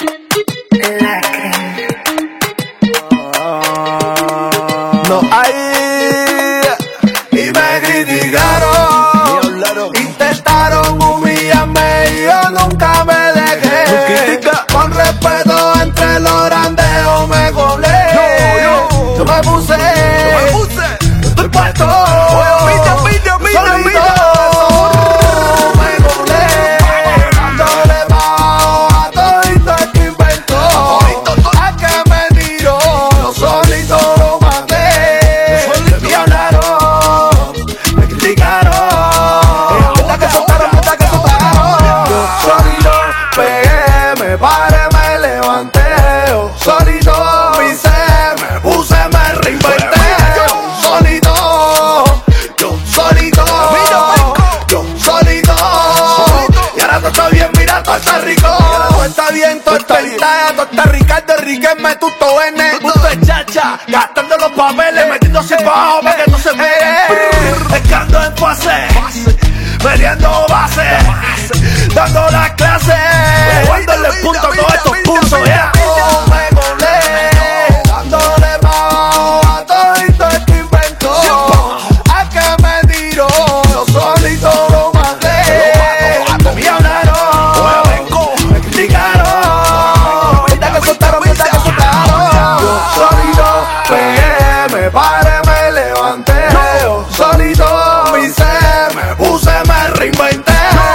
No hay. Y me criticaron, intentaron humillarme y yo nunca me dejé. Con respeto entre los grandeos me colé. Yo me puse, estoy puesto. Me levanté, yo solito pisé, me puse, me reinventé. Yo solito, y ahora todo está bien, mira, todo está rico. Todo está bien, todo está Italia, todo está Ricardo, Riquelme, Tuto N, Tuto es chacha, gastando los papeles, metiéndose bajo para que no se ve. Escando en fase, peleando base, dando las clases, dándole punto a todos estos puntos, yeah. Me colé, dándole bajo a todo esto que inventó. A que me tiró, yo solito lo maté. Me hablaron, me criticaron, mierda que soltaron. Yo solito pegué, me paré, me levanté. Yo solito pisé, me puse, me reinventé.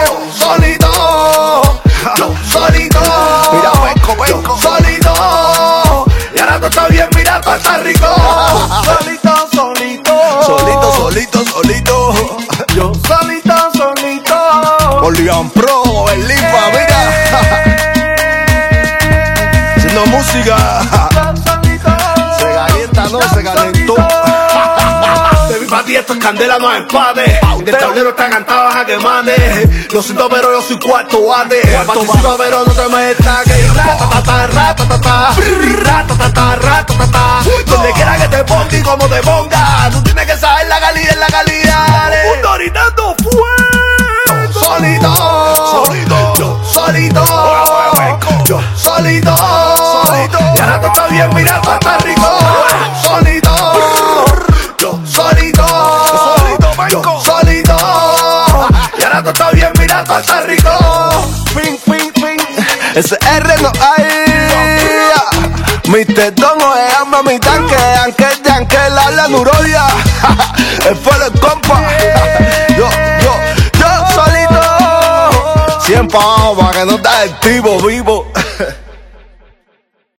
Y ahora todo está bien, mira, todo está rico. Solito. Yo solito. Bolivian Pro, el Limpa, mira. Haciendo música. Se calienta, no, se calentó. Baby, para ti esto es candela, no es empate. El tablero está cantado, baja que mate. Lo siento, pero yo soy cuarto bate. Participa, pero no te metas. Que ratatata. Donde quiera que te ponga y como te ponga, tú tienes que saber la calidad, la calidad. Un doritando fuego. Yo solito. Y ahora todo está bien, mira, todo está rico. Y ahora todo está bien, mira, todo está rico. Ese R no hay. Mr. Don o se llama mi tanque. Ankel, la nurodia. Él fue el compa. Yo solito. Siempre vamos para que no te el tipo vivo.